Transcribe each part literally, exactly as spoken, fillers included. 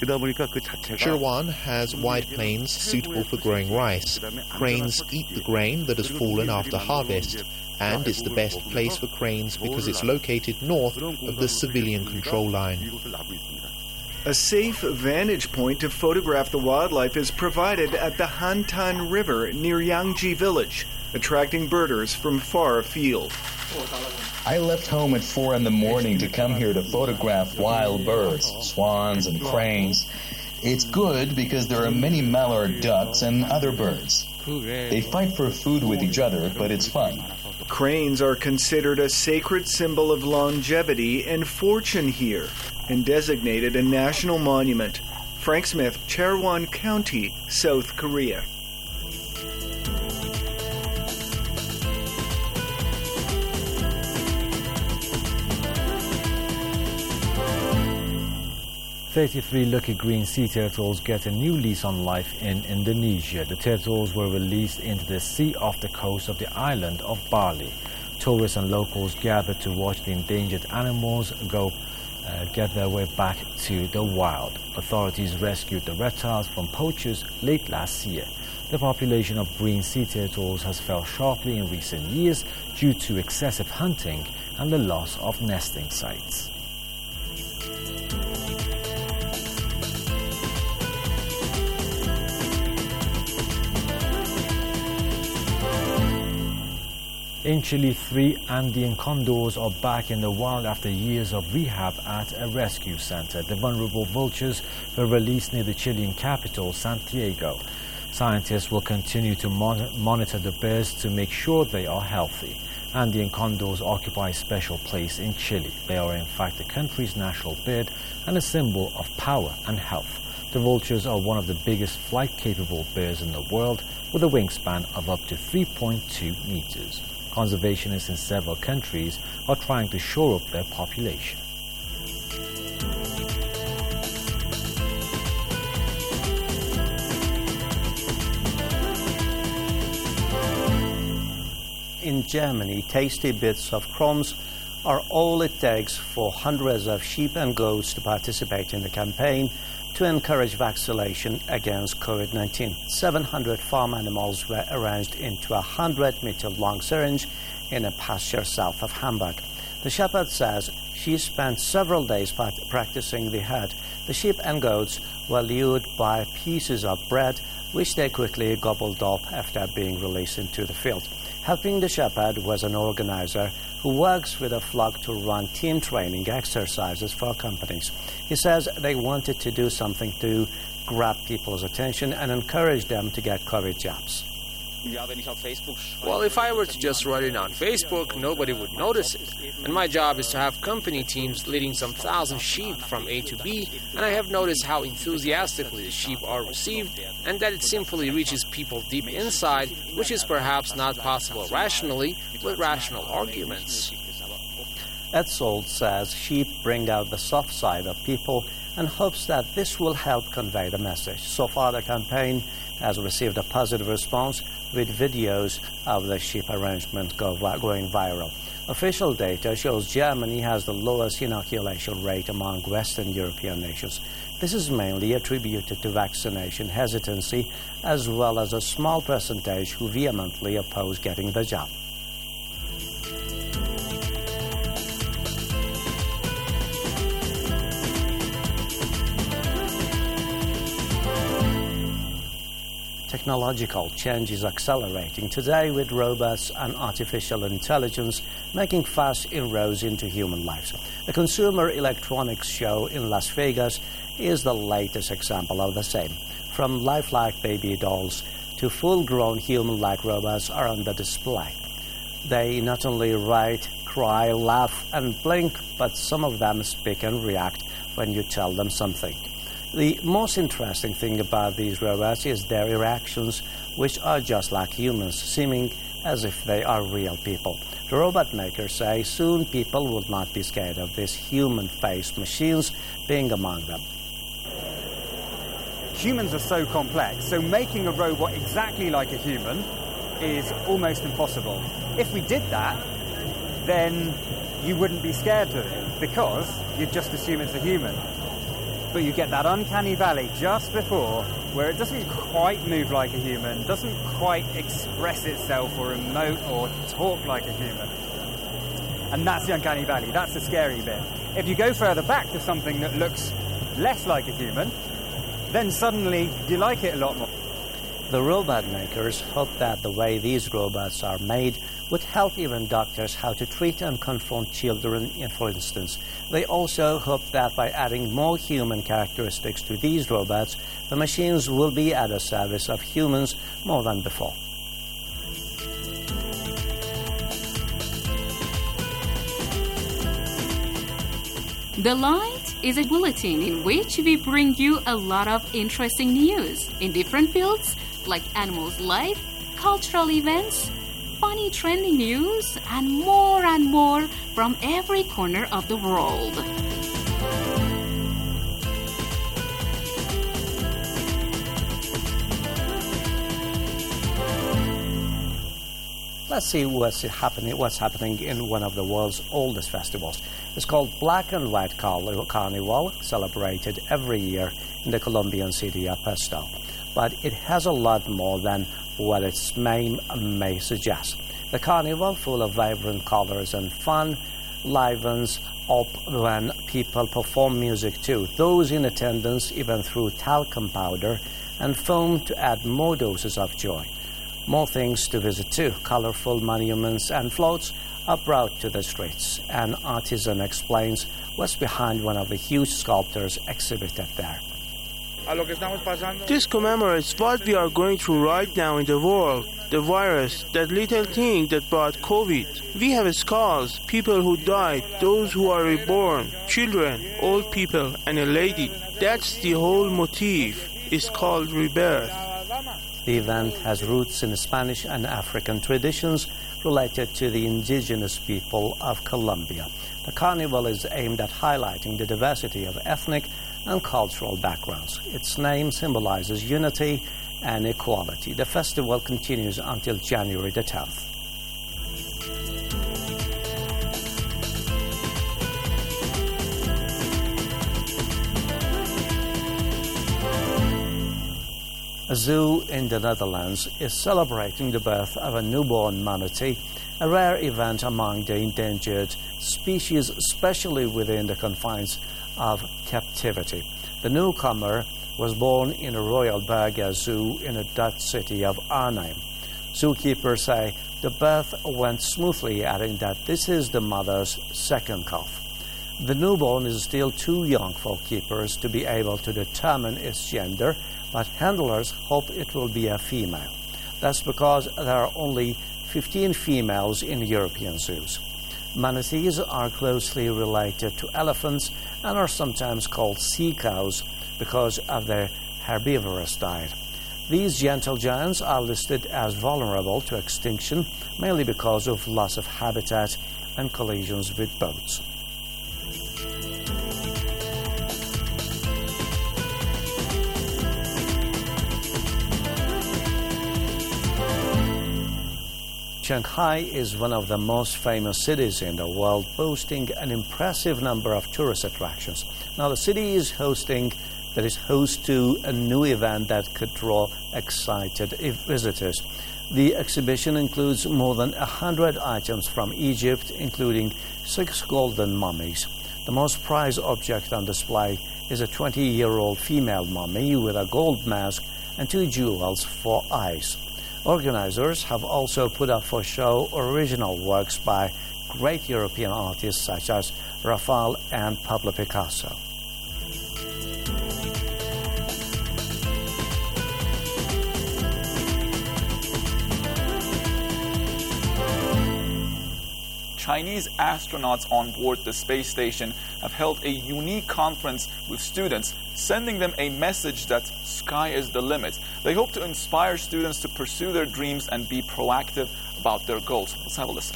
Chirwan has wide plains suitable for growing rice. Cranes eat the grain that has fallen after harvest, and it's the best place for cranes because it's located north of the civilian control line. A safe vantage point to photograph the wildlife is provided at the Hantan River near Yangji village, attracting birders from far afield. I left home at four in the morning to come here to photograph wild birds, swans and cranes. It's good because there are many mallard ducks and other birds. They fight for food with each other, but it's fun. Cranes are considered a sacred symbol of longevity and fortune here, and designated a national monument. Frank Smith, Chirwan County, South Korea. thirty-three lucky green sea turtles get a new lease on life in Indonesia. The turtles were released into the sea off the coast of the island of Bali. Tourists and locals gathered to watch the endangered animals go uh, get their way back to the wild. Authorities rescued the reptiles from poachers late last year. The population of green sea turtles has fell sharply in recent years due to excessive hunting and the loss of nesting sites. In Chile, three Andean condors are back in the wild after years of rehab at a rescue center. The vulnerable vultures were released near the Chilean capital, Santiago. Scientists will continue to mon monitor the birds to make sure they are healthy. Andean condors occupy a special place in Chile. They are in fact the country's national bird and a symbol of power and health. The vultures are one of the biggest flight-capable birds in the world, with a wingspan of up to three point two meters. Conservationists in several countries are trying to shore up their population. In Germany, tasty bits of crumbs are all it takes for hundreds of sheep and goats to participate in the campaign to encourage vaccination against COVID nineteen. seven hundred farm animals were arranged into a one hundred meter long syringe in a pasture south of Hamburg. The shepherd says she spent several days practicing the herd. The sheep and goats were lured by pieces of bread, which they quickly gobbled up after being released into the field. Helping the shepherd was an organizer who works with a flock to run team training exercises for companies. He says they wanted to do something to grab people's attention and encourage them to get COVID jabs. Well, if I were to just write it on Facebook, nobody would notice it. And my job is to have company teams leading some thousand sheep from A to B, and I have noticed how enthusiastically the sheep are received, and that it simply reaches people deep inside, which is perhaps not possible rationally with rational arguments. Ed Sold says sheep bring out the soft side of people and hopes that this will help convey the message. So far, the campaign has received a positive response, with videos of the sheep arrangement go, going viral. Official data shows Germany has the lowest inoculation rate among Western European nations. This is mainly attributed to vaccination hesitancy, as well as a small percentage who vehemently oppose getting the jab. Technological change is accelerating today, with robots and artificial intelligence making fast inroads into human lives. The Consumer Electronics Show in Las Vegas is the latest example of the same. From lifelike baby dolls to full-grown human-like robots are on the display. They not only write, cry, laugh, and blink, but some of them speak and react when you tell them something. The most interesting thing about these robots is their reactions, which are just like humans, seeming as if they are real people. The robot makers say soon people will not be scared of these human-faced machines being among them. Humans are so complex, so making a robot exactly like a human is almost impossible. If we did that, then you wouldn't be scared of it, because you'd just assume it's a human. but you get that uncanny valley just before where it doesn't quite move like a human, doesn't quite express itself or emote or talk like a human. And that's the uncanny valley, that's the scary bit. If you go further back to something that looks less like a human, then suddenly you like it a lot more. The robot makers hope that the way these robots are made would help even doctors how to treat and confront children, for instance. They also hope that by adding more human characteristics to these robots, the machines will be at the service of humans more than before. The Light is a bulletin in which we bring you a lot of interesting news in different fields like animals' life, cultural events, funny trending news, and more and more from every corner of the world. Let's see what's happening, what's happening in one of the world's oldest festivals. It's called Black and White Carnival, celebrated every year in the Colombian city of Pasto. But it has a lot more than what its name may suggest. The carnival, full of vibrant colors and fun, livens up when people perform music too. Those in attendance even threw talcum powder and foam to add more doses of joy. More things to visit too. Colorful monuments and floats are brought to the streets. An artisan explains what's behind one of the huge sculptures exhibited there. This commemorates what we are going through right now in the world. The virus, that little thing that brought COVID. We have skulls, people who died, those who are reborn, children, old people, and a lady. That's the whole motif. It's called rebirth. The event has roots in Spanish and African traditions related to the indigenous people of Colombia. The carnival is aimed at highlighting the diversity of ethnic and cultural backgrounds. Its name symbolizes unity and equality. The festival continues until January the tenth. A zoo in the Netherlands is celebrating the birth of a newborn manatee, a rare event among the endangered species, especially within the confines of captivity. The newcomer was born in a Royal Berger Zoo in the Dutch city of Arnhem. Zookeepers say the birth went smoothly, adding that this is the mother's second calf. The newborn is still too young for keepers to be able to determine its gender, but handlers hope it will be a female. That's because there are only fifteen females in European zoos. Manatees are closely related to elephants and are sometimes called sea cows because of their herbivorous diet. These gentle giants are listed as vulnerable to extinction, mainly because of loss of habitat and collisions with boats. Shanghai is one of the most famous cities in the world, boasting an impressive number of tourist attractions. Now, the city is hosting, that is host to a new event that could draw excited visitors. The exhibition includes more than one hundred items from Egypt, including six golden mummies. The most prized object on display is a twenty-year-old female mummy with a gold mask and two jewels for eyes. Organizers have also put up for show original works by great European artists such as Raphael and Pablo Picasso. Chinese astronauts on board the space station have held a unique conference with students, sending them a message that sky is the limit. They hope to inspire students to pursue their dreams and be proactive about their goals. Let's have a listen.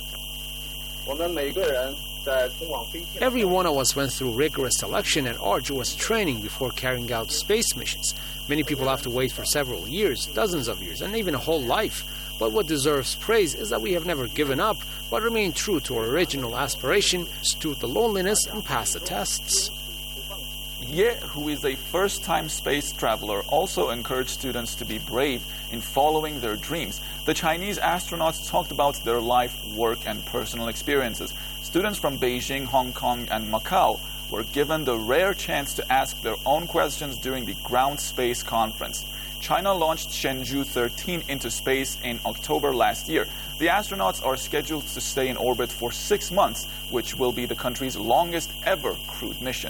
Every one of us went through rigorous selection and arduous training before carrying out space missions. Many people have to wait for several years, dozens of years, and even a whole life. But what deserves praise is that we have never given up, but remained true to our original aspiration, stood the loneliness, and passed the tests. Ye, who is a first-time space traveler, also encouraged students to be brave in following their dreams. The Chinese astronauts talked about their life, work, and personal experiences. Students from Beijing, Hong Kong, and Macau were given the rare chance to ask their own questions during the Ground Space Conference. China launched Shenzhou thirteen into space in October last year. The astronauts are scheduled to stay in orbit for six months, which will be the country's longest ever crewed mission.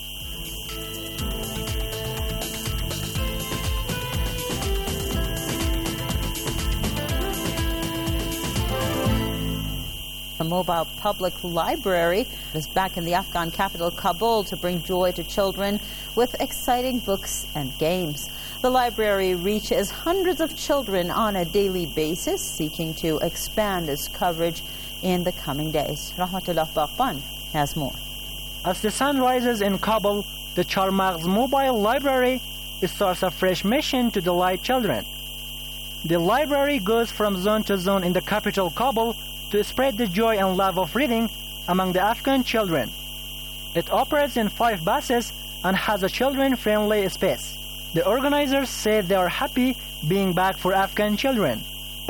A mobile public library is back in the Afghan capital, Kabul, to bring joy to children with exciting books and games. The library reaches hundreds of children on a daily basis, seeking to expand its coverage in the coming days. Rahmatullah Baghban has more. As the sun rises in Kabul, the Charmaghz Mobile Library starts a fresh mission to delight children. The library goes from zone to zone in the capital, Kabul, to spread the joy and love of reading among the Afghan children. It operates in five buses and has a children-friendly space. The organizers say they are happy being back for Afghan children.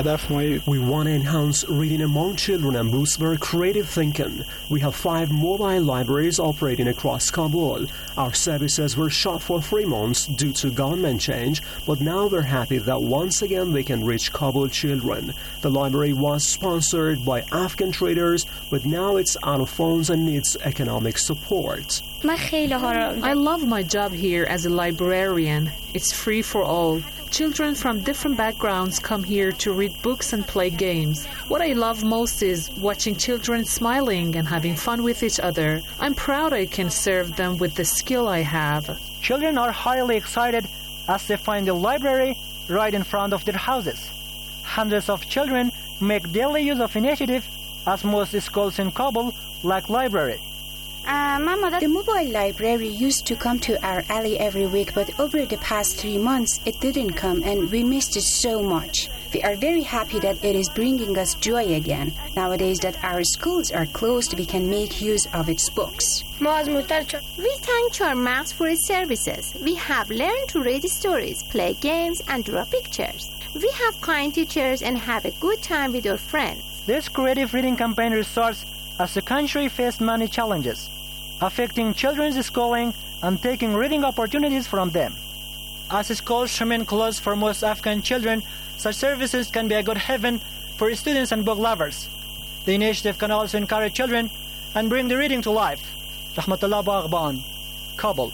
We want to enhance reading among children and boost their creative thinking. We have five mobile libraries operating across Kabul. Our services were shut for three months due to government change, but now we're happy that once again they can reach Kabul children. The library was sponsored by Afghan traders, but now it's out of funds and needs economic support. I love my job here as a librarian. It's free for all. Children from different backgrounds come here to read books and play games. What I love most is watching children smiling and having fun with each other. I'm proud I can serve them with the skill I have. Children are highly excited as they find the library right in front of their houses. Hundreds of children make daily use of initiative as most schools in Kabul lack library. The mobile library used to come to our alley every week, but over the past three months, it didn't come and we missed it so much. We are very happy that it is bringing us joy again. Nowadays that our schools are closed, we can make use of its books. We thank Charmaghz for its services. We have learned to read stories, play games, and draw pictures. We have kind teachers and have a good time with our friends. This creative reading campaign results as the country faced many challenges, affecting children's schooling and taking reading opportunities from them. As schools remain closed for most Afghan children, such services can be a good haven for students and book lovers. The initiative can also encourage children and bring the reading to life. Rahmatullah Baghban, Kabul.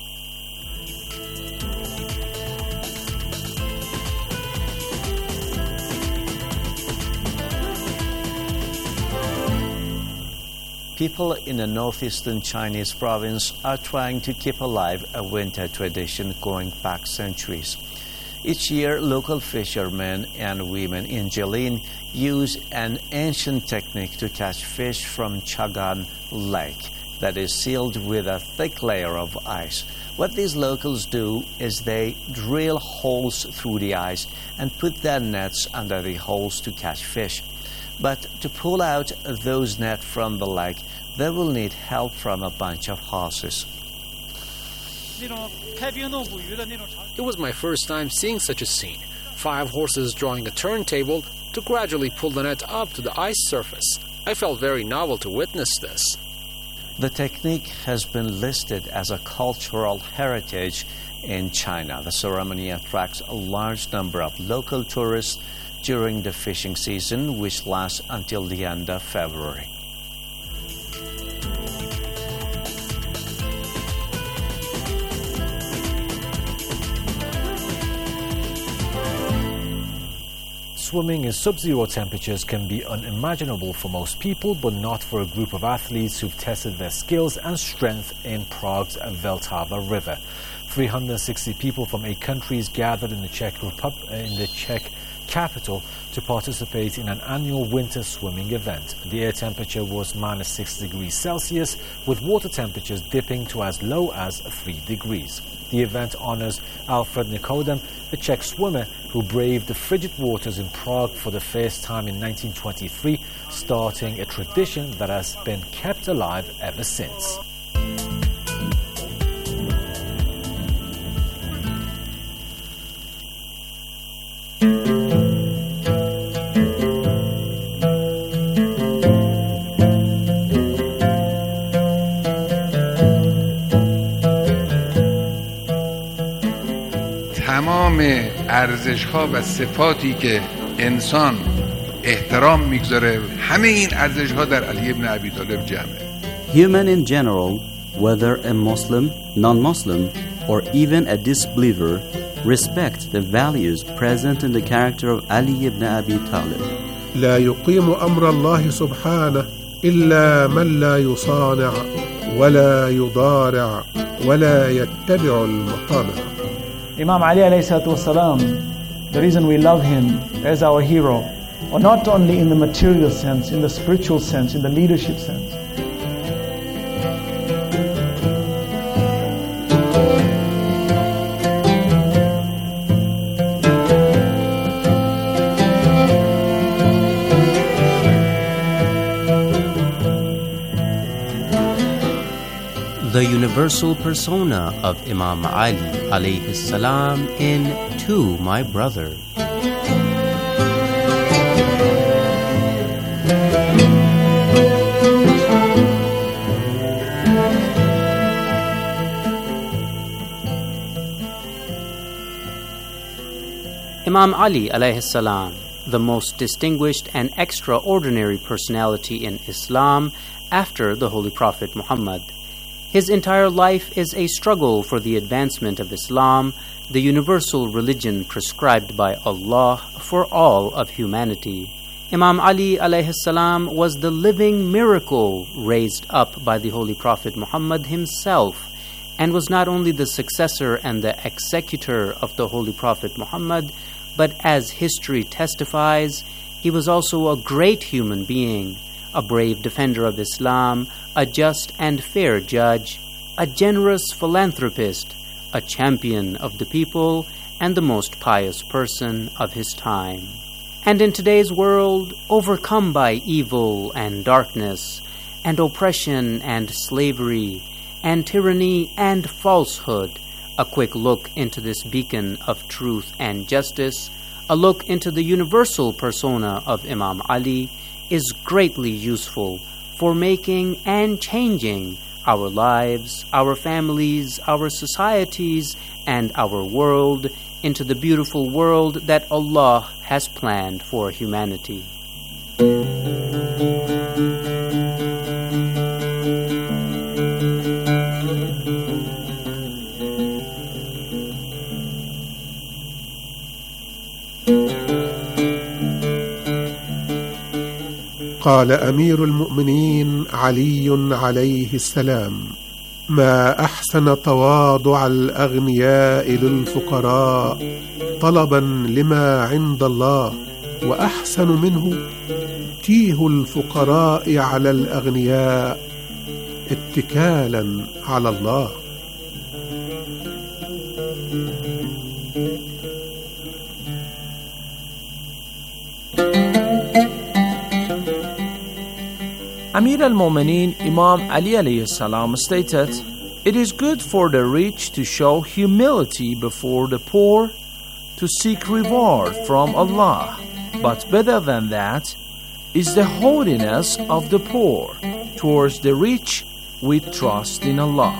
People in the northeastern Chinese province are trying to keep alive a winter tradition going back centuries. Each year, local fishermen and women in Jilin use an ancient technique to catch fish from Chagan Lake that is sealed with a thick layer of ice. What these locals do is they drill holes through the ice and put their nets under the holes to catch fish. But to pull out those nets from the lake, they will need help from a bunch of horses. It was my first time seeing such a scene. Five horses drawing a turntable to gradually pull the net up to the ice surface. I felt very novel to witness this. The technique has been listed as a cultural heritage in China. The ceremony attracts a large number of local tourists during the fishing season, which lasts until the end of February. Swimming in sub-zero temperatures can be unimaginable for most people, but not for a group of athletes who've tested their skills and strength in Prague's Vltava River. three hundred sixty people from eight countries gathered in the Czech Republic, in the Czech capital to participate in an annual winter swimming event. The air temperature was minus six degrees Celsius, with water temperatures dipping to as low as three degrees. The event honors Alfred Nikodem, a Czech swimmer who braved the frigid waters in Prague for the first time in nineteen twenty-three, starting a tradition that has been kept alive ever since. تمام ارزش‌ها و صفاتی که انسان احترام میگذاره همه این ارزش‌ها در علی ابن ابی طالب جمعه. Human in general, whether a Muslim, non-Muslim, or even a disbeliever, respect the values present in the character of Ali ibn Abi Talib. لا يقيم أمر الله سبحانه إلا من لا يصانع ولا يضارع ولا يتبع المطامع. Imam Ali alayhi salatu wasalam, the reason we love him as our hero, or not only in the material sense, in the spiritual sense, in the leadership sense. The universal persona of Imam Ali alayhi salam in To My Brother. Imam Ali alayhi salam, the most distinguished and extraordinary personality in Islam after the Holy Prophet Muhammad. His entire life is a struggle for the advancement of Islam, the universal religion prescribed by Allah for all of humanity. Imam Ali alayhi salam was the living miracle raised up by the Holy Prophet Muhammad himself, and was not only the successor and the executor of the Holy Prophet Muhammad, but as history testifies, he was also a great human being, a brave defender of Islam, a just and fair judge, a generous philanthropist, a champion of the people, and the most pious person of his time. And in today's world, overcome by evil and darkness, and oppression and slavery, and tyranny and falsehood, a quick look into this beacon of truth and justice, a look into the universal persona of Imam Ali, is greatly useful for making and changing our lives, our families, our societies, and our world into the beautiful world that Allah has planned for humanity. قال أمير المؤمنين علي عليه السلام: ما أحسن تواضع الأغنياء للفقراء طلبا لما عند الله، وأحسن منه تيه الفقراء على الأغنياء اتكالا على الله. Amir al-Mu'mineen Imam Ali alayhi salam stated, "It is good for the rich to show humility before the poor, to seek reward from Allah, but better than that is the haughtiness of the poor towards the rich with trust in Allah."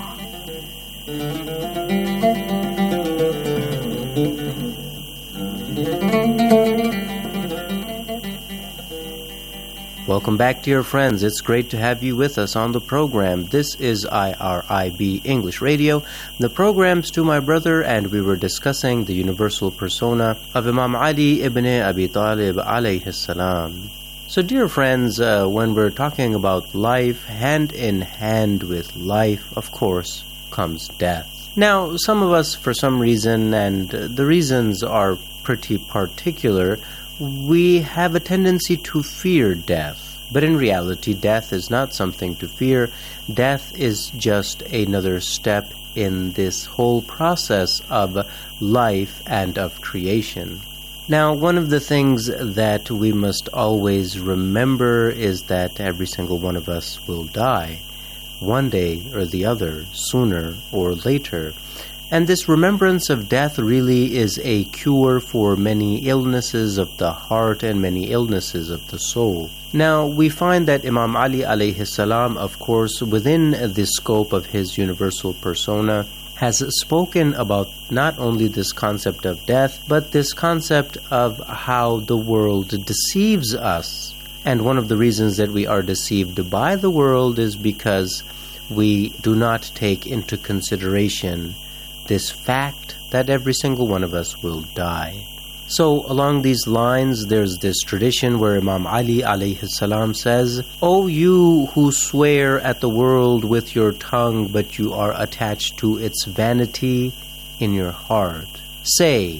Welcome back, dear friends. It's great to have you with us on the program. This is I R I B English Radio. The program's To My Brother, and we were discussing the universal persona of Imam Ali ibn Abi Talib alayhi salam. So, dear friends, uh, when we're talking about life, hand in hand with life, of course, comes death. Now, some of us, for some reason, and the reasons are pretty particular, we have a tendency to fear death. But in reality, death is not something to fear. Death is just another step in this whole process of life and of creation. Now, one of the things that we must always remember is that every single one of us will die, one day or the other, sooner or later. And this remembrance of death really is a cure for many illnesses of the heart and many illnesses of the soul. Now, we find that Imam Ali alayhi salam, of course, within the scope of his universal persona, has spoken about not only this concept of death, but this concept of how the world deceives us. And one of the reasons that we are deceived by the world is because we do not take into consideration this fact that every single one of us will die. So along these lines, there's this tradition where Imam Ali alayhi salam says, "O you who swear at the world with your tongue, but you are attached to its vanity in your heart, say,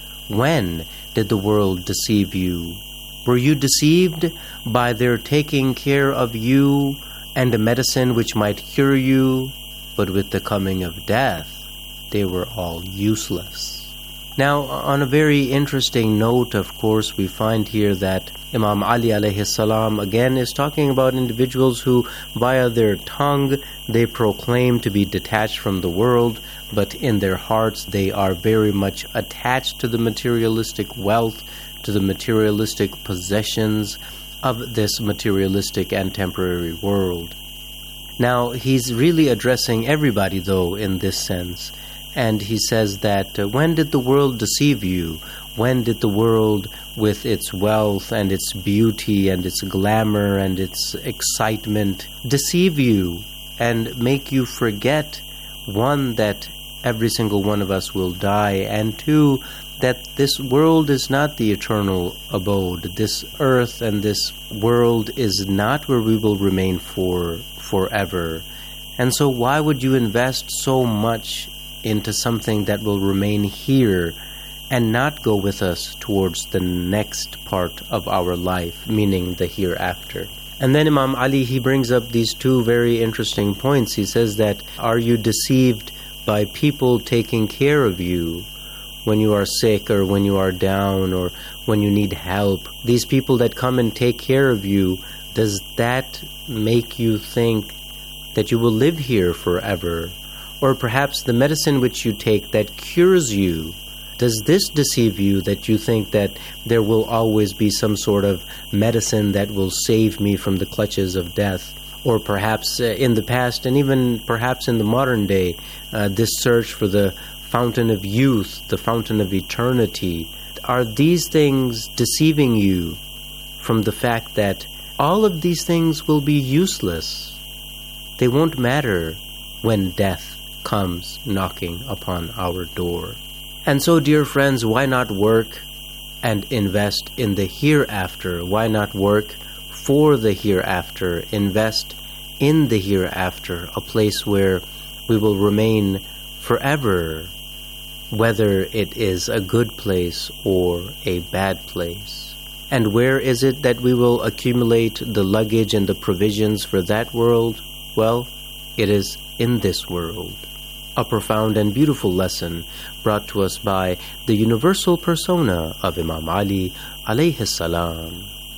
when did the world deceive you? Were you deceived by their taking care of you and a medicine which might cure you? But with the coming of death, they were all useless." Now, on a very interesting note, of course, we find here that Imam Ali alayhi salam again is talking about individuals who, via their tongue, they proclaim to be detached from the world, but in their hearts they are very much attached to the materialistic wealth, to the materialistic possessions of this materialistic and temporary world. Now, he's really addressing everybody, though, in this sense. And he says that, uh, when did the world deceive you? When did the world, with its wealth and its beauty and its glamour and its excitement, deceive you and make you forget, one, that every single one of us will die, and two, that this world is not the eternal abode. This earth and this world is not where we will remain for forever. And so why would you invest so much into something that will remain here and not go with us towards the next part of our life, meaning the hereafter? And then Imam Ali, he brings up these two very interesting points. He says that, are you deceived by people taking care of you when you are sick or when you are down or when you need help? These people that come and take care of you, does that make you think that you will live here forever? Or perhaps the medicine which you take that cures you, does this deceive you that you think that there will always be some sort of medicine that will save me from the clutches of death? Or perhaps uh, in the past, and even perhaps in the modern day, uh, this search for the fountain of youth, the fountain of eternity, are these things deceiving you from the fact that all of these things will be useless? They won't matter when death comes knocking upon our door. And so, dear friends, why not work and invest in the hereafter? Why not work for the hereafter? Invest in the hereafter, a place where we will remain forever, whether it is a good place or a bad place. And where is it that we will accumulate the luggage and the provisions for that world? Well, it is in this world. A profound and beautiful lesson brought to us by the universal persona of Imam Ali alayhi salam.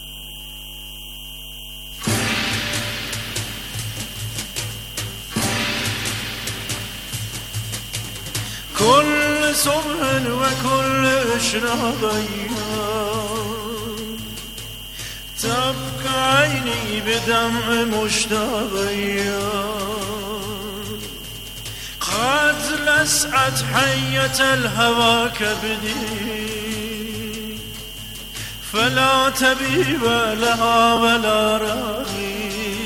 كل صبح وكل إشراق أيام تبقى عيني بدمع مشتاق أيام قد لسعت حية الهوى كبدي فلا طبيب لها ولا راقي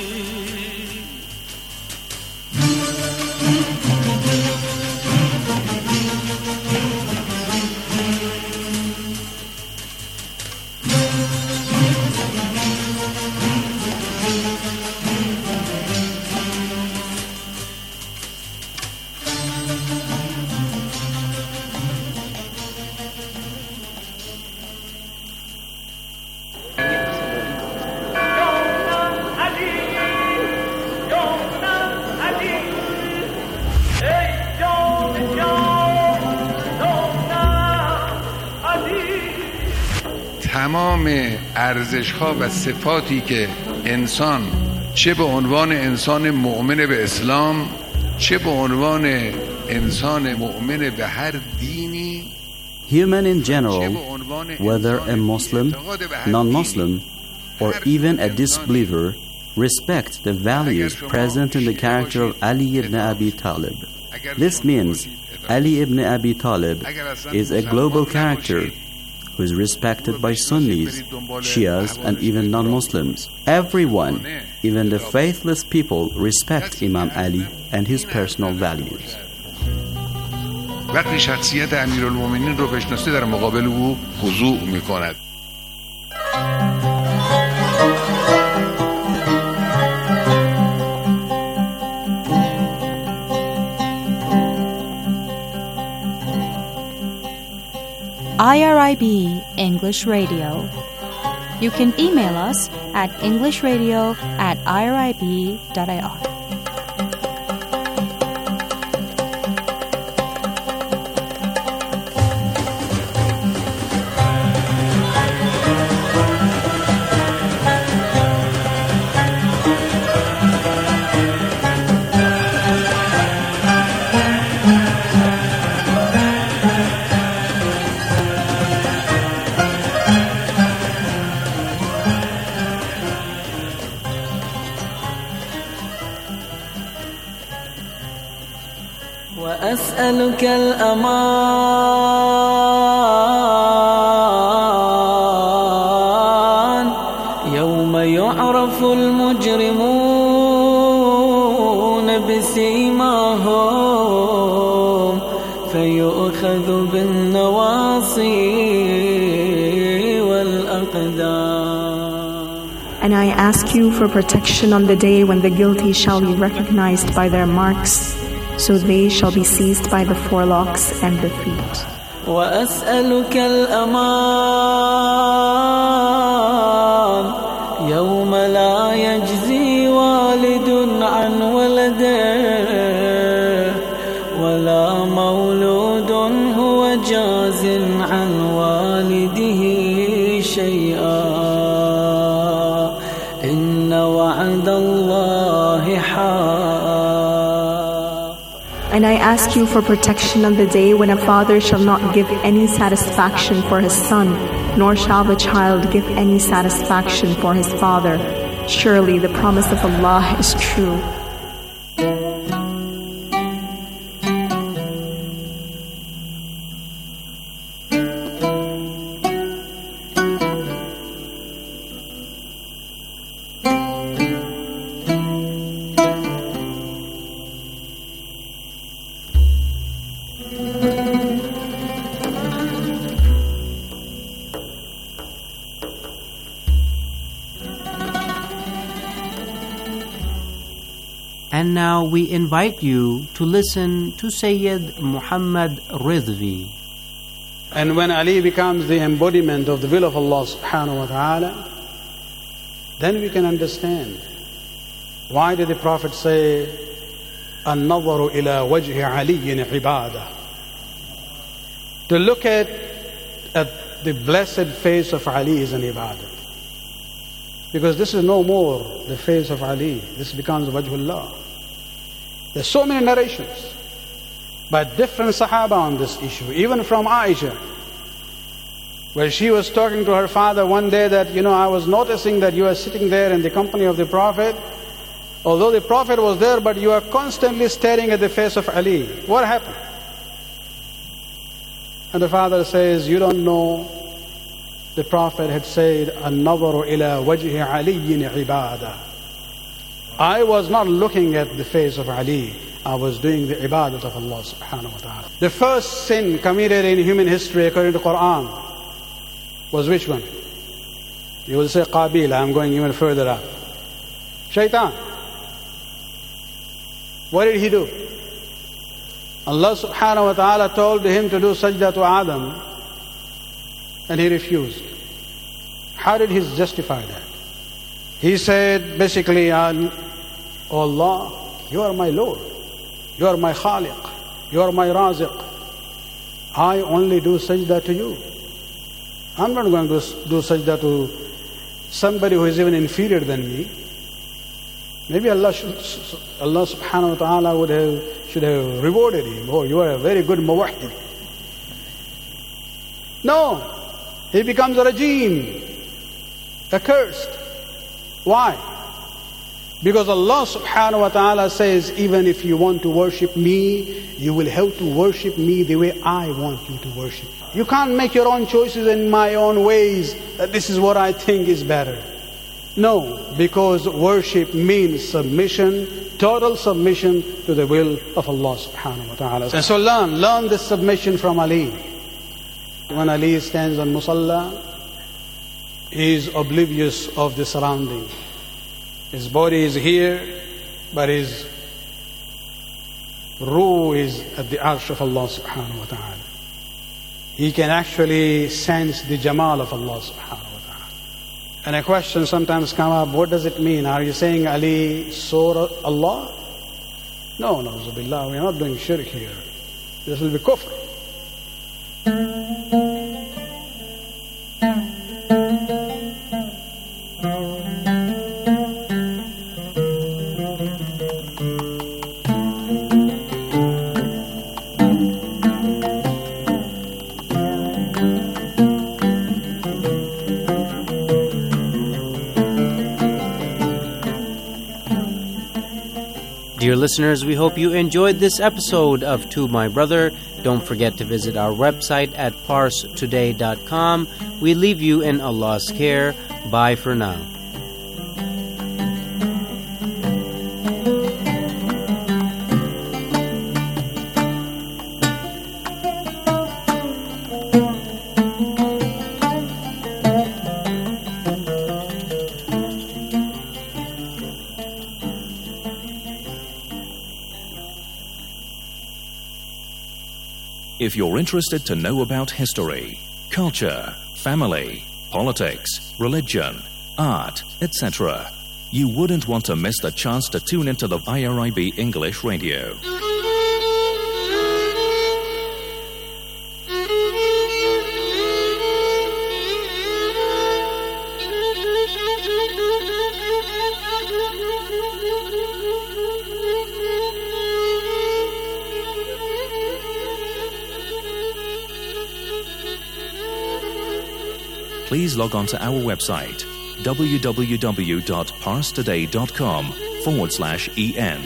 تمام ارزش‌ها و صفاتی که انسان چه به عنوان انسان مؤمن به اسلام چه به عنوان انسان مؤمن به هر دینی Human in general, whether a Muslim, non-Muslim, or even a disbeliever, respect the values present in the character of Ali ibn Abi Talib. This means Ali ibn Abi Talib is a global character who is respected by Sunnis, Shias, and even non-Muslims. Everyone, even the faithless people, respect Imam Ali and his personal values. وقتی شخصیت امیرالمومنین رو بشناسه در مقابل او خضوع میکند. I R I B English Radio. You can email us at englishradio at I R I B dot I R. وأسألك الأمان يوم يعرف المجرمون بسيماهم فيؤخذ بالنواصي والأقدام. And I ask you for protection on the day when the guilty shall be recognized by their marks, so they shall be seized by the forelocks and the feet. وأسألك الأمان يوم لا يجزي والد عن ولده ولا مولود هو جاز عن والده شيئا إن وعد الله حق. And I ask you for protection on the day when a father shall not give any satisfaction for his son, nor shall the child give any satisfaction for his father. Surely the promise of Allah is true. And now we invite you to listen to Sayyid Muhammad Ridvi. And when Ali becomes the embodiment of the will of Allah subhanahu wa ta'ala, then we can understand why did the Prophet say, النظر إلى وجه علي عبادة. To look at, at the blessed face of Ali is an ibadah. Because this is no more the face of Ali. This becomes Wajhullah. There's so many narrations by different Sahaba on this issue, even from Aisha, where she was talking to her father one day that, you know, I was noticing that you are sitting there in the company of the Prophet. Although the Prophet was there, but you are constantly staring at the face of Ali. What happened? And the father says, you don't know. The Prophet had said, النظر إلى وجه علي عبادة. I was not looking at the face of Ali. I was doing the ibadat of Allah subhanahu wa ta'ala. The first sin committed in human history according to Quran was which one? You will say Qabil. I'm going even further up. Shaitan. What did he do? Allah subhanahu wa ta'ala told him to do sajda to Adam, and he refused. How did he justify that? He said basically, oh Allah, you are my Lord, you are my Khaliq, you are my Raziq. I only do sajda to you. I'm not going to do sajda to somebody who is even inferior than me. Maybe Allah, should, Allah subhanahu wa ta'ala would have, should have rewarded him. Oh, you are a very good muwahhid. No, he becomes a rajim, accursed. Why? Because Allah subhanahu wa ta'ala says, even if you want to worship me, you will have to worship me the way I want you to worship. You can't make your own choices in my own ways, that this is what I think is better. No, because worship means submission, total submission to the will of Allah subhanahu wa ta'ala. And so learn, learn this submission from Ali. When Ali stands on Musalla, he is oblivious of the surrounding. His body is here, but his ruh is at the arsh of Allah subhanahu wa ta'ala. He can actually sense the jamal of Allah subhanahu wa ta'ala. And a question sometimes comes up, what does it mean? Are you saying Ali saw Allah? No, na'udhu billah, we are not doing shirk here. This will be kufr. Dear listeners, we hope you enjoyed this episode of To My Brother. Don't forget to visit our website at parse today dot com. We leave you in Allah's care. Bye for now. If you're interested to know about history, culture, family, politics, religion, art, et cetera, you wouldn't want to miss the chance to tune into the I R I B English Radio. Please log on to our website, www.parstoday.com forward slash en.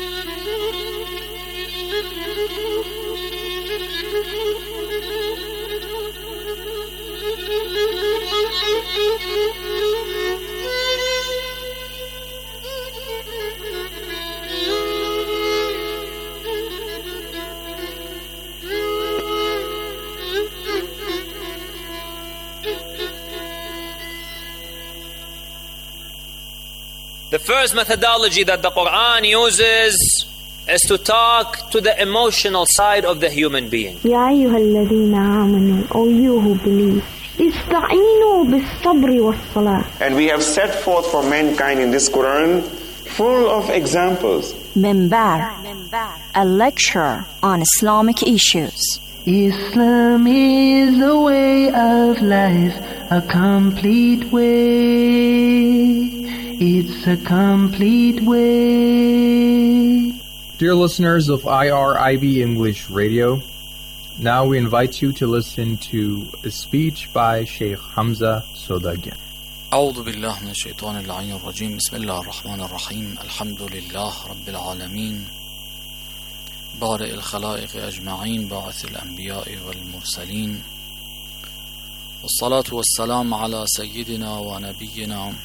The first methodology that the Quran uses is to talk to the emotional side of the human being. يا أيها الذين آمنوا, O you who believe, استعينوا بالصبر والصلاة. And we have set forth for mankind in this Quran full of examples. Minbar, a lecture on Islamic issues. Islam is a way of life, a complete way. It's a complete way. Dear listeners of I R I B English Radio, now we invite you to listen to a speech by Sheikh Hamza Sodagian. أعوذ بالله من الشيطان اللعين الرجيم بسم الله الرحمن الرحيم الحمد لله رب العالمين بارئ الخلائق أجمعين باعث الأنبياء والمرسلين والصلاة والسلام على سيدنا ونبينا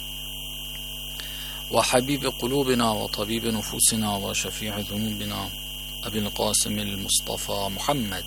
وحبيب قلوبنا وطبيب نفوسنا وشفيع ذنوبنا أبي القاسم المصطفى محمد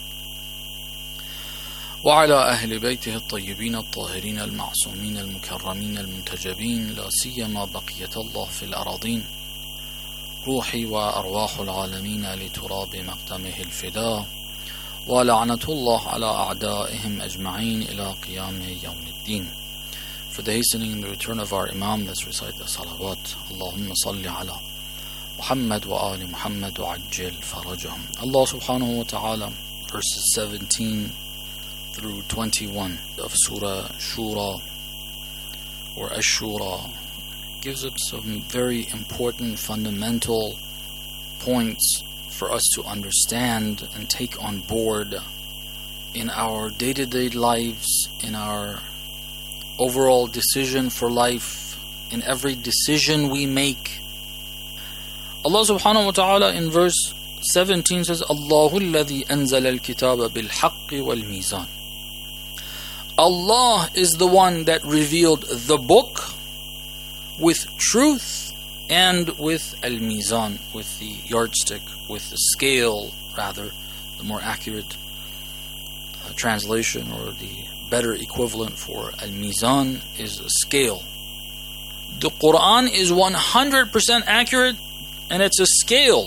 وعلى أهل بيته الطيبين الطاهرين المعصومين المكرمين المنتجبين لا سيما بقية الله في الأراضين روحي وأرواح العالمين لتراب مقدمه الفداء ولعنة الله على أعدائهم أجمعين إلى قيام يوم الدين. For the hastening and the return of our Imam, let's recite the salawat. Allahumma salli ala Muhammad wa ali Muhammad wa ajjil farajahum. Allah subhanahu wa ta'ala, verses seventeen through twenty-one of Surah Shura or Ash-Shura gives us some very important fundamental points for us to understand and take on board in our day-to-day lives, in our overall decision for life, in every decision we make. Allah subhanahu wa ta'ala in verse seventeen says, Allahu alladhi anzala al-kitaba bil-haqqi wal-mizan. Allah is the one that revealed the book with truth and with al-mizan, with the yardstick, with the scale, rather, the more accurate uh, translation or the better equivalent for al-mizan is a scale. The Quran is one hundred percent accurate, and it's a scale.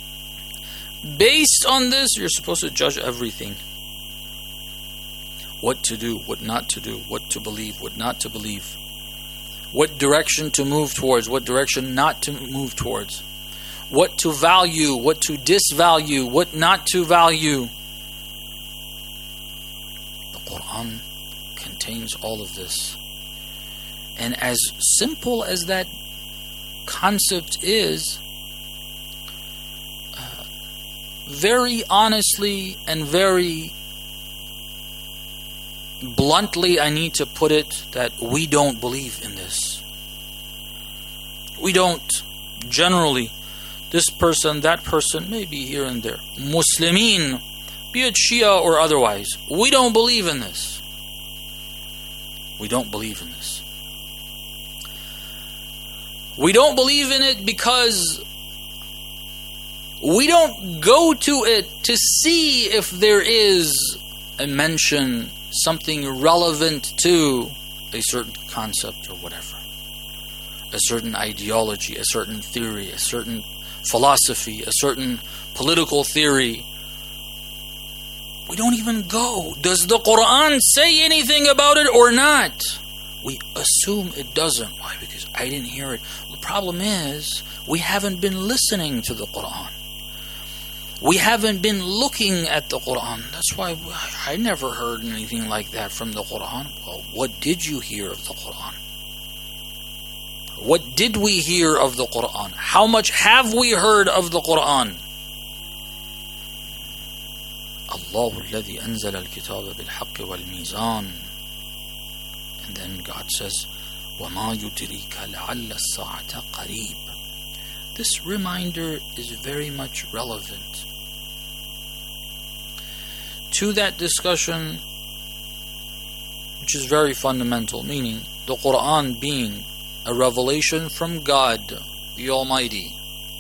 Based on this, you're supposed to judge everything. What to do, what not to do, what to believe, what not to believe. What direction to move towards, what direction not to move towards. What to value, what to disvalue, what not to value. The Quran contains all of this. And as simple as that concept is, uh, very honestly and very bluntly, I need to put it that we don't believe in this. We don't. Generally, this person, that person, maybe here and there. Muslimin, be it Shia or otherwise, we don't believe in this. We don't believe in this. We don't believe in it because we don't go to it to see if there is a mention, something relevant to a certain concept or whatever. A certain ideology, a certain theory, a certain philosophy, a certain political theory. We don't even go. Does the Quran say anything about it or not? We assume it doesn't. Why? Because I didn't hear it. Well, the problem is, we haven't been listening to the Quran. We haven't been looking at the Quran. That's why I never heard anything like that from the Quran. Well, what did you hear of the Quran? What did we hear of the Quran? How much have we heard of the Quran? Allahu alladhi anzala al-kitaba bil-haqqi wal-mizan. And then God says, وَمَا يُدْرِيكَ لَعَلَّ السَّاعَةَ قَرِيبٌ. This reminder is very much relevant to that discussion, which is very fundamental, meaning the Quran being a revelation from God, the Almighty,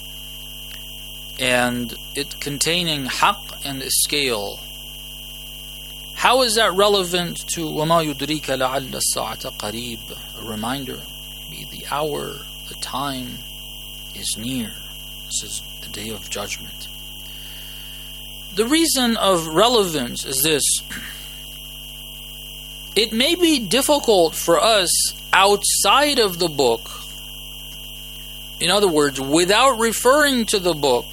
and it containing haqq and a scale. How is that relevant to وَمَا يُدْرِيكَ لَعَلَّ السَّاعَةَ قَرِيبٌ? A reminder, maybe the hour, the time is near. This is the day of judgment. The reason of relevance is this. It may be difficult for us outside of the book, in other words, without referring to the book,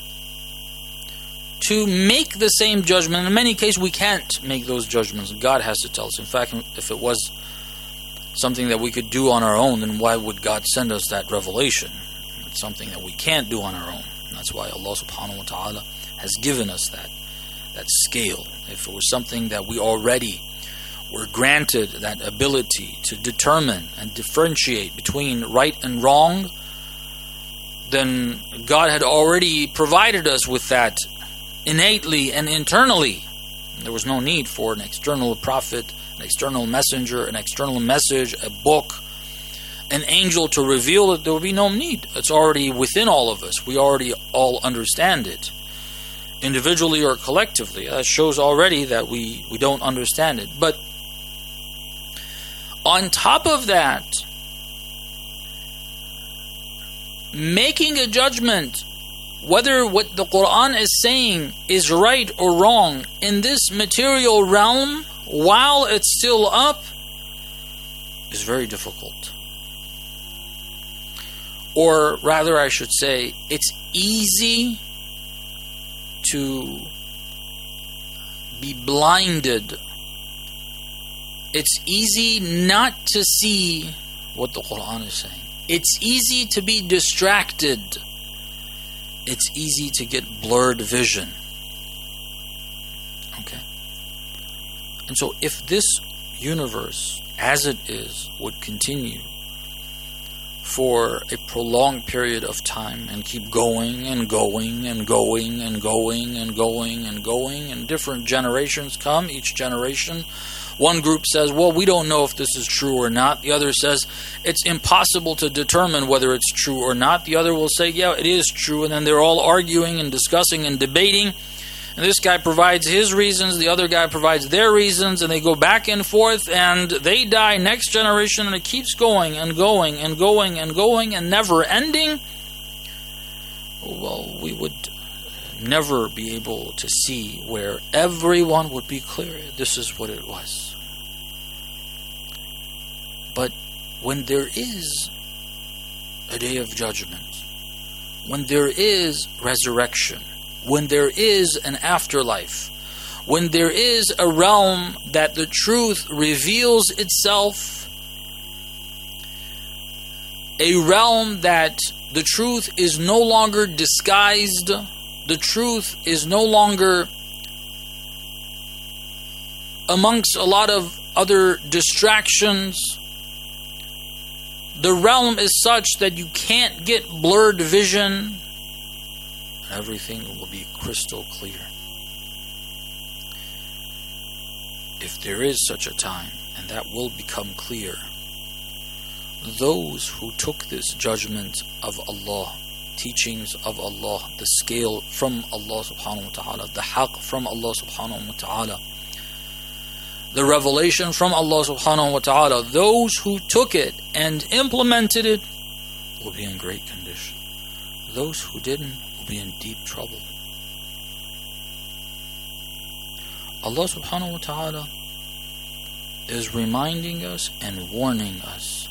to make the same judgment. In many cases, we can't make those judgments. God has to tell us. In fact, if it was something that we could do on our own, then why would God send us that revelation? It's something that we can't do on our own. And that's why Allah subhanahu wa ta'ala has given us that, that scale. If it was something that we already were granted that ability to determine and differentiate between right and wrong, then God had already provided us with that innately and internally. There was no need for an external prophet, an external messenger, an external message, a book, an angel to reveal it. There would be no need. It's already within all of us. We already all understand it, individually or collectively. That shows already that we, we don't understand it. But on top of that, making a judgment whether what the Quran is saying is right or wrong in this material realm while it's still up is very difficult. Or rather, I should say, it's easy to be blinded. It's easy not to see what the Quran is saying. It's easy to be distracted. It's easy to get blurred vision. Okay? And so if this universe, as it is, would continue for a prolonged period of time and keep going and going and going and going and going and going, and different generations come. Each generation, one group says, well, we don't know if this is true or not. The other says, it's impossible to determine whether it's true or not. The other will say, yeah, it is true. And then they're all arguing and discussing and debating. And this guy provides his reasons, the other guy provides their reasons, and they go back and forth, and they die next generation, and it keeps going and going and going and going and never ending. Well, we would never be able to see where everyone would be clear. This is what it was. But when there is a day of judgment, when there is resurrection, when there is an afterlife, when there is a realm that the truth reveals itself, a realm that the truth is no longer disguised, the truth is no longer amongst a lot of other distractions. The realm is such that you can't get blurred vision. Everything will be crystal clear. If there is such a time, and that will become clear, those who took this judgment of Allah, teachings of Allah, the scale from Allah subhanahu wa ta'ala, the haqq from Allah subhanahu wa ta'ala, the revelation from Allah subhanahu wa ta'ala, those who took it and implemented it will be in great condition. Those who didn't be in deep trouble. Allah subhanahu wa ta'ala is reminding us and warning us,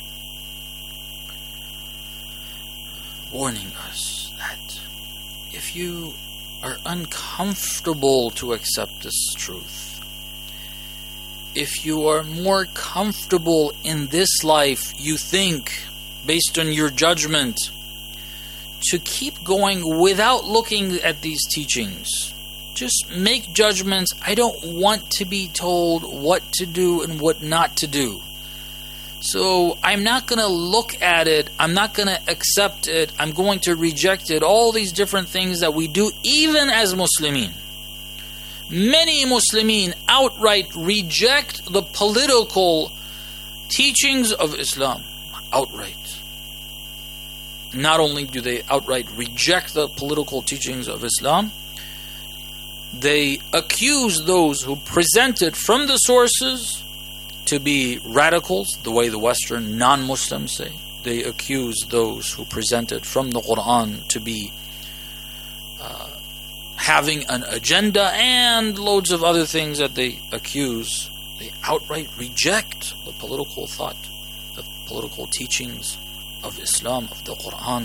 warning us that if you are uncomfortable to accept this truth, if you are more comfortable in this life, you think, based on your judgment, to keep going without looking at these teachings. Just make judgments. I don't want to be told what to do and what not to do. So I'm not going to look at it. I'm not going to accept it. I'm going to reject it. All these different things that we do, even as Muslimin. Many Muslimin outright reject the political teachings of Islam. Outright. Not only do they outright reject the political teachings of Islam, they accuse those who present it from the sources to be radicals, the way the Western non-Muslims say. They accuse those who present it from the Quran to be uh, having an agenda, and loads of other things that they accuse. They outright reject the political thought, the political teachings of Islam, of the Quran.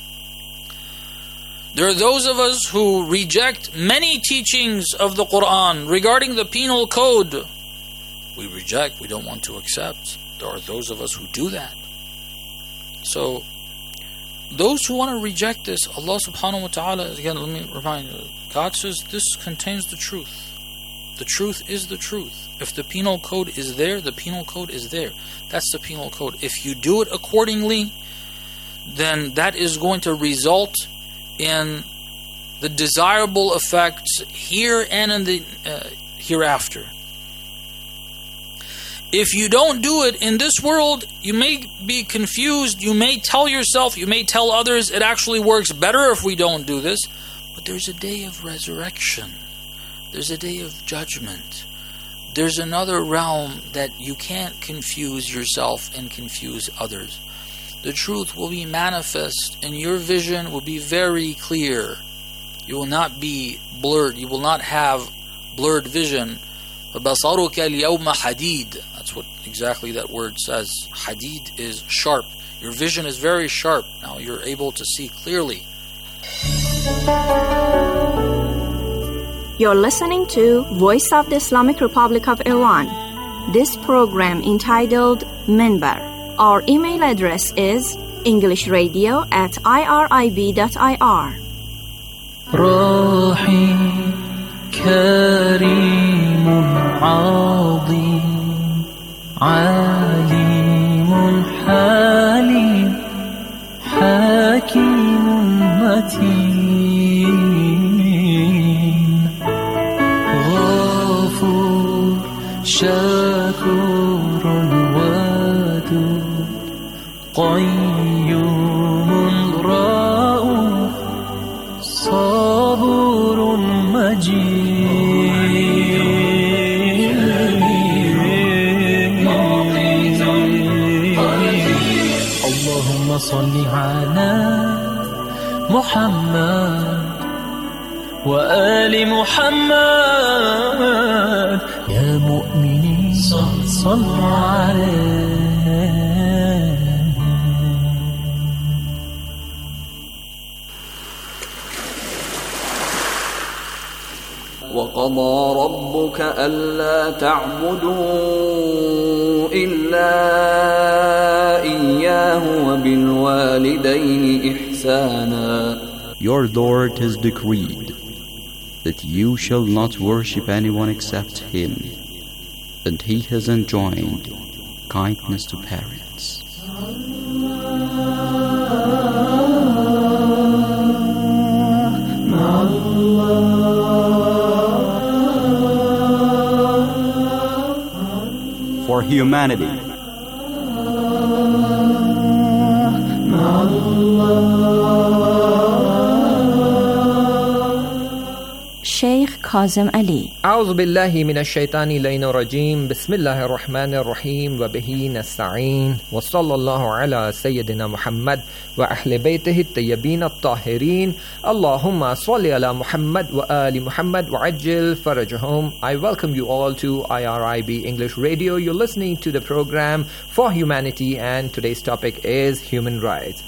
There are those of us who reject many teachings of the Quran regarding the penal code. We reject, we don't want to accept. There are those of us who do that. So, those who want to reject this, Allah subhanahu wa ta'ala, again, let me remind you, God says this contains the truth. The truth is the truth. If the penal code is there, the penal code is there. That's the penal code. If you do it accordingly, then that is going to result in the desirable effects here and in the uh, hereafter. If you don't do it in this world, you may be confused. You may tell yourself, you may tell others, it actually works better if we don't do this. But there's a day of resurrection. There's a day of judgment. There's another realm that you can't confuse yourself and confuse others. The truth will be manifest and your vision will be very clear. You will not be blurred. You will not have blurred vision. فَبَصَرُكَ الْيَوْمَ حَدِيدٌ. That's what exactly that word says. Hadid is sharp. Your vision is very sharp. Now you're able to see clearly. You're listening to Voice of the Islamic Republic of Iran. This program entitled Minbar. Our email address is englishradio at irib dot I R. كريم عظيم عليم حليم شكور ودود قيوم رؤوف صبور مجيد اللهم صل على محمد وآل محمد يا مؤمنين صلوا عليه. وقضى ربك ألا تعبدوا إلا إياه وبالوالدين إحسانا. Your Lord has decreed that you shall not worship anyone except Him, and He has enjoined kindness to parents. For humanity, Sheikh Kazim Ali. أعوذ بالله من الشيطان اللعين الرجيم بسم الله الرحمن الرحيم وبه نستعين وصلى الله على سيدنا محمد وأهل بيته الطيبين الطاهرين اللهم صل على محمد وآل محمد وعجل فرجهم. I welcome you all to I R I B English Radio. You're listening to the program For Humanity, and today's topic is human rights.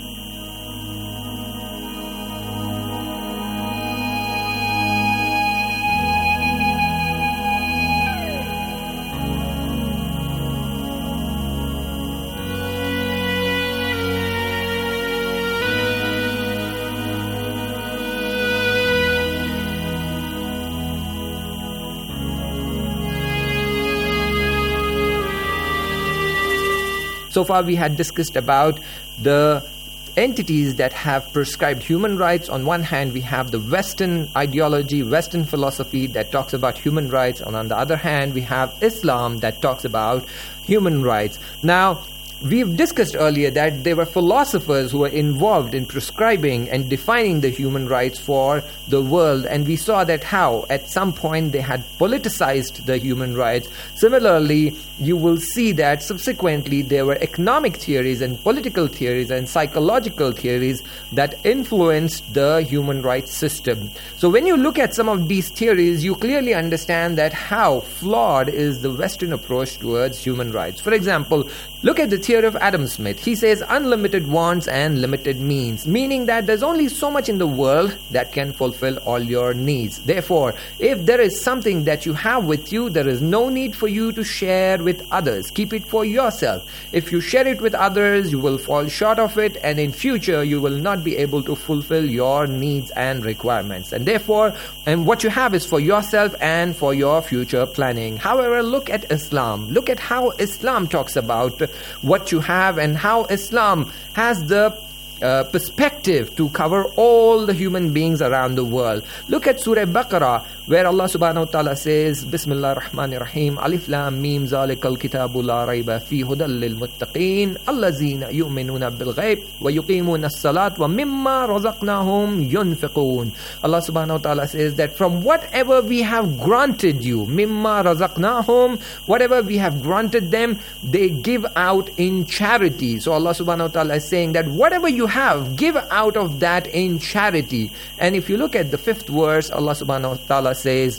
So far we had discussed about the entities that have prescribed human rights. On one hand, we have the Western ideology, Western philosophy that talks about human rights, and on the other hand, we have Islam that talks about human rights. Now, we've discussed earlier that there were philosophers who were involved in prescribing and defining the human rights for the world, and we saw that how at some point they had politicized the human rights. Similarly, you will see that subsequently there were economic theories and political theories and psychological theories that influenced the human rights system. So when you look at some of these theories, you clearly understand that how flawed is the Western approach towards human rights. For example, look at the theory of Adam Smith. He says unlimited wants and limited means, meaning that there's only so much in the world that can fulfill all your needs. Therefore, if there is something that you have with you, there is no need for you to share with others. Keep it for yourself. If you share it with others, you will fall short of it, and in future you will not be able to fulfill your needs and requirements. And therefore, and what you have is for yourself and for your future planning. However, look at Islam. Look at how Islam talks about what you have and how Islam has the uh, perspective to cover all the human beings around the world. Look at Surah Baqarah, where Allah subhanahu wa ta'ala says, Bismillah ar-Rahman ar-Rahim, Alif Lam Mim Zalikal Kitabu La Rayba Fi Hudal Lil Muttaqin Allazina Yu'minuna Bil Ghayb Wa Yuqimuna As-Salat Wa Mimma Razaqnahum Yunfiqun. Allah subhanahu wa ta'ala says that from whatever we have granted you, Mimma Razaqnahum, whatever we have granted them, they give out in charity. So Allah subhanahu wa ta'ala is saying that whatever you have, give out of that in charity. And if you look at the fifth verse, Allah subhanahu wa ta'ala says,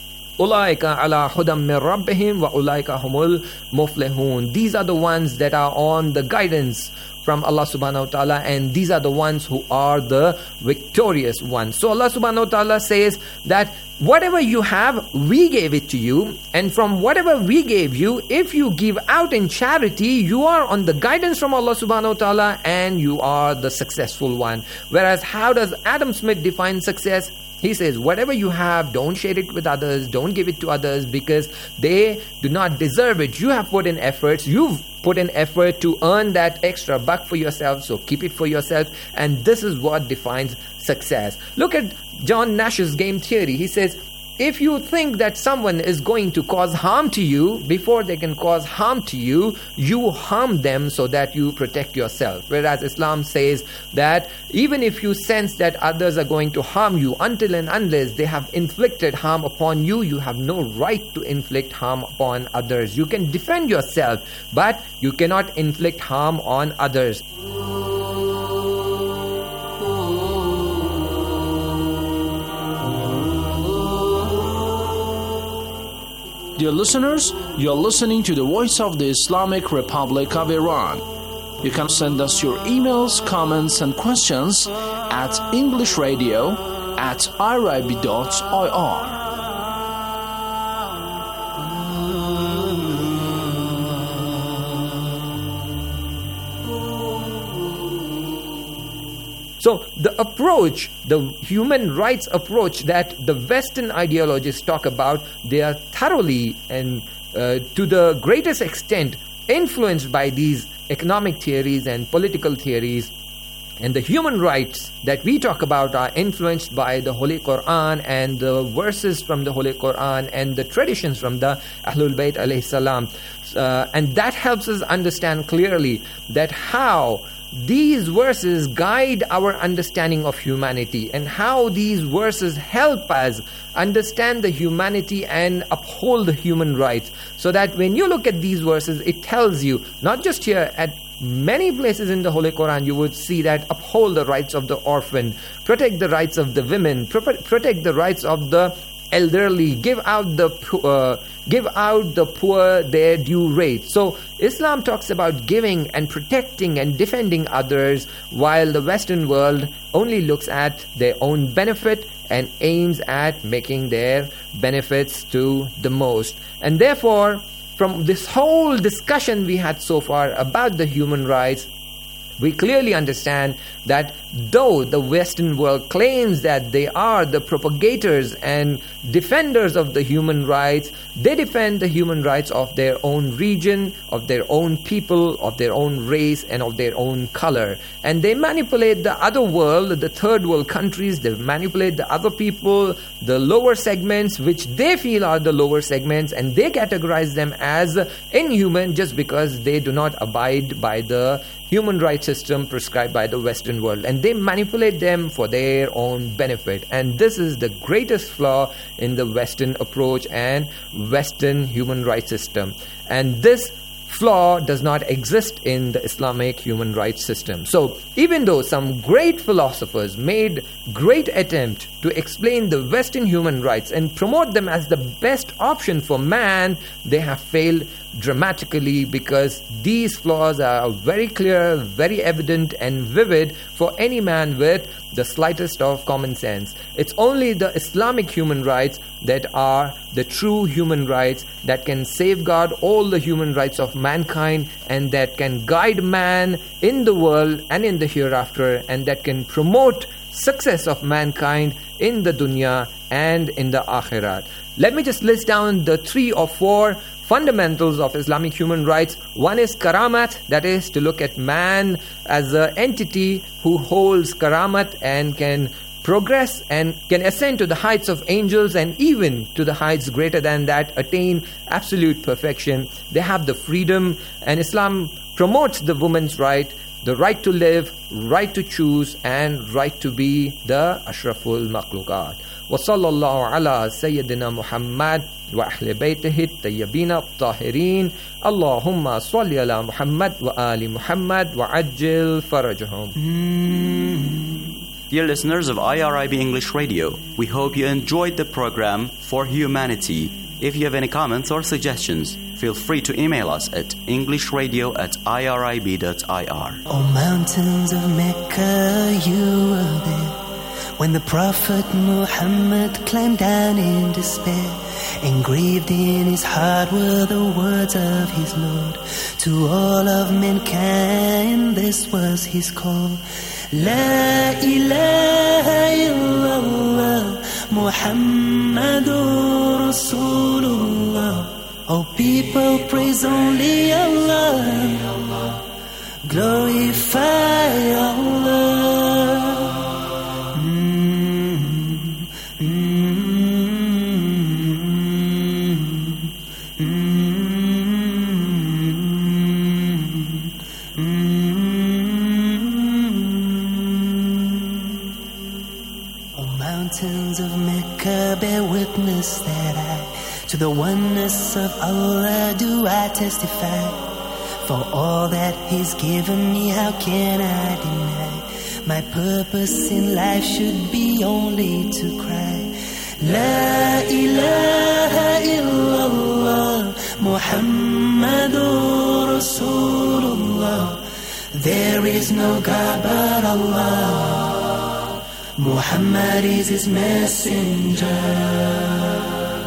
Ulaika ala hudam min rabbihim wa ulaika humul muflihun. These are the ones that are on the guidance from Allah subhanahu wa ta'ala, and these are the ones who are the victorious ones. So Allah subhanahu wa ta'ala says that whatever you have, we gave it to you, and from whatever we gave you, if you give out in charity, you are on the guidance from Allah subhanahu wa ta'ala, and you are the successful one. Whereas how does Adam Smith define success? He says, whatever you have, don't share it with others, don't give it to others, because they do not deserve it. You have put in efforts, you've put in effort to earn that extra buck for yourself, so keep it for yourself, and this is what defines success. Look at John Nash's game theory. He says, if you think that someone is going to cause harm to you, before they can cause harm to you, you harm them so that you protect yourself. Whereas Islam says that even if you sense that others are going to harm you, until and unless they have inflicted harm upon you, you have no right to inflict harm upon others. You can defend yourself, but you cannot inflict harm on others. Dear listeners, you are listening to the Voice of the Islamic Republic of Iran. You can send us your emails, comments, and questions at englishradio at irib dot I R. So the approach, the human rights approach that the Western ideologists talk about, they are thoroughly and uh, to the greatest extent influenced by these economic theories and political theories. And the human rights that we talk about are influenced by the Holy Quran and the verses from the Holy Quran and the traditions from the Ahlul Bayt alayhi salam. Uh, and that helps us understand clearly that how these verses guide our understanding of humanity, and how these verses help us understand the humanity and uphold the human rights. So that when you look at these verses, it tells you, not just here, at many places in the Holy Quran, you would see that uphold the rights of the orphan, protect the rights of the women, protect the rights of the elderly, give out the uh, give out the poor their due rate. So Islam talks about giving and protecting and defending others, while the Western world only looks at their own benefit and aims at making their benefits to the most. And therefore, from this whole discussion we had so far about the human rights, we clearly understand that though the Western world claims that they are the propagators and defenders of the human rights, they defend the human rights of their own region, of their own people, of their own race, and of their own color. And they manipulate the other world, the third world countries, they manipulate the other people, the lower segments, which they feel are the lower segments, and they categorize them as inhuman just because they do not abide by the human rights system prescribed by the Western world, and they manipulate them for their own benefit. And this is the greatest flaw in the Western approach and Western human rights system. And this flaw does not exist in the Islamic human rights system. So even though some great philosophers made great attempt to explain the Western human rights and promote them as the best option for man, they have failed dramatically, because these flaws are very clear, very evident and vivid for any man with the slightest of common sense. It's only the Islamic human rights that are the true human rights that can safeguard all the human rights of mankind, and that can guide man in the world and in the hereafter, and that can promote success of mankind in the dunya and in the akhirat. Let me just list down the three or four fundamentals of Islamic human rights. One is karamat, that is to look at man as an entity who holds karamat and can progress and can ascend to the heights of angels, and even to the heights greater than that, attain absolute perfection. They have the freedom, and Islam promotes the woman's right, the right to live, right to choose, and right to be the ashraful makhluqat. وصلى الله على سيدنا محمد وأهل بيته الطيبين الطاهرين اللهم صل على محمد وآل محمد وعجل فرجهم. Dear listeners of I R I B English Radio, we hope you enjoyed the program For Humanity. If you have any comments or suggestions, feel free to email us at englishradio at irib dot I R. Oh, mountains of Mecca, you were there when the Prophet Muhammad climbed down in despair. Engraved in his heart were the words of his Lord. To all of mankind this was his call. La ilaha illallah Muhammadur Rasulullah. Oh people, praise only Allah, glorify Allah. Mm, mm, mm. Mountains of Mecca bear witness that I, to the oneness of Allah do I testify. For all that He's given me, how can I deny? My purpose in life should be only to cry. La ilaha illallah, Muhammadur Rasulullah. There is no God but Allah. Muhammad is His messenger.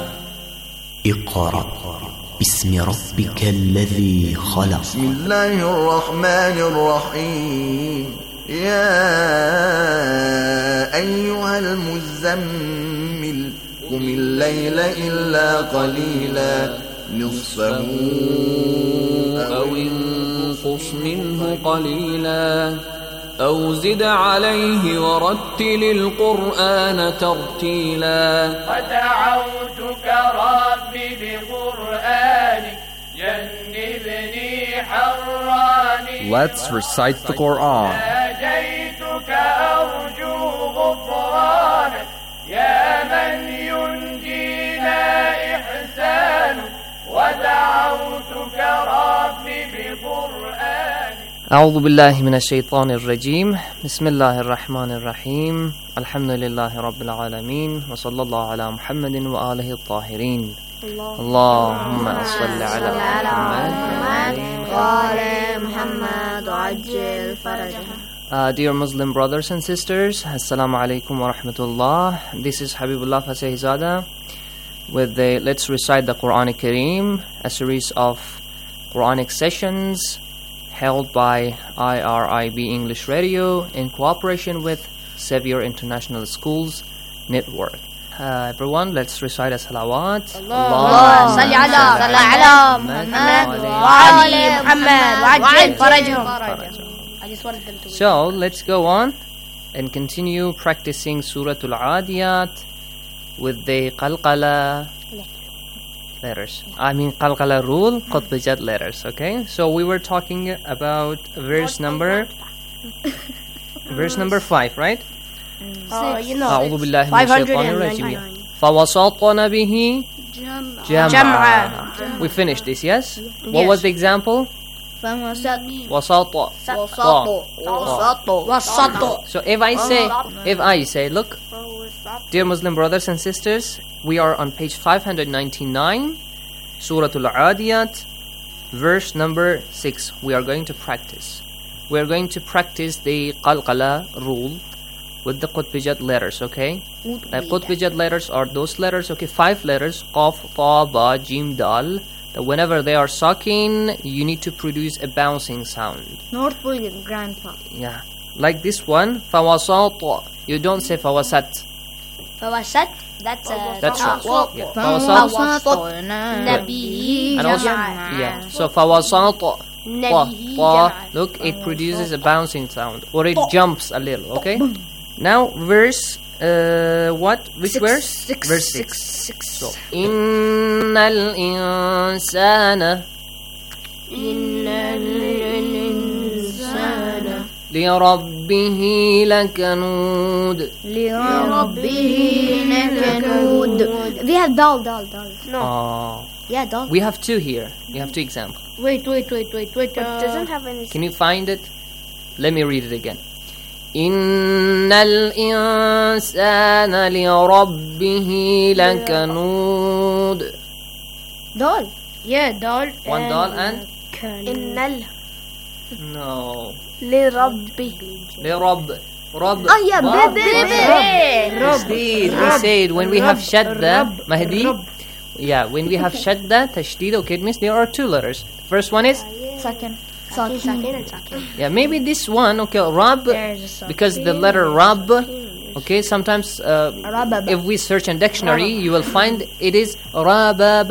اقرأ باسم ربك الذي خلق. بسم الله الرحمن الرحيم. يا أيها المزمل قم الليل إلا قليلا نصفه أو انقص منه قليلا أو زد عليه ورتل القرآن ترتيلا. ودعوتك ربي بقرآنك جنبني حراني. Let's recite the Quran. ناجيتك أرجو غفرانك يا من ينجينا إحسانك. ودعوتك ربي بقرآنك. أعوذ بالله من الشيطان الرجيم. بسم الله الرحمن الرحيم. الحمد لله رب العالمين وصلى الله على محمد وآله الطاهرين. اللهم صل على محمد وآل محمد وعجل فرجهم. Uh, dear Muslim brothers and sisters, Assalamu alaikum wa rahmatullah. This is Habibullah Fasehzada with the Let's Recite the Quran Kareem, a series of Quranic sessions held by I R I B English Radio in cooperation with Sevier International Schools Network. Uh, everyone, let's recite a salawat. Allah salli ala Muhammad wa ali Muhammad wa ajil farajhum. I just wanted them to. So let's go on and continue practicing Surah Al-Adiyat with the qalqala letters. I mean qalqala rule, qutbijat letters, okay? So we were talking about verse number verse number five, right? Oh, you know. أعوذ بالله من الشيطان الرجيم. فوسطنا به جمعا. We finished this, yes? What was the example? وسط. So if I say, if I say, look, dear Muslim brothers and sisters, we are on page five hundred ninety-nine, Surah Al-Adiyat, verse number six. We are going to practice. We are going to practice the qalqala rule with the qutbijat letters, okay? The qutbijat letters are those letters, okay? Five letters, qaf, ta, ba, jim, dal. That whenever they are sucking, you need to produce a bouncing sound. North Pole, grandpa. Yeah. Like this one, fawasat. You don't say fawasat. Fawasat? That's a... That's right. Yeah. Fawasat. And also, yeah. So fawasat. Look, it produces a bouncing sound. Or it jumps a little, okay? Now, verse... Uh, what? Which six, verse? Six, verse six. six. So, innal insana innal insana li rabbihi lakanud li rabbihi lakanud. We have dal, dal, dal. No. Oh. Yeah, dal. We have two here. We have two examples. Wait, wait, wait, wait, wait. But it doesn't have any. Can you find it? Let me read it again. إن الإنسان لربه لكنود. Dal. Yeah, dal. One dal and? إنال. No. لربي. لرب. رب. Oh yeah, baby. Tashdid. We said when we have shadda, Mahdi. Yeah, when we have shadda, tashdid, okay, it means there are two letters. First one is? Second. Sakin, sakin, and sakin. Yeah, maybe this one, okay, rab, because the letter rab, okay, sometimes uh, if we search in dictionary, you will find it is rabab.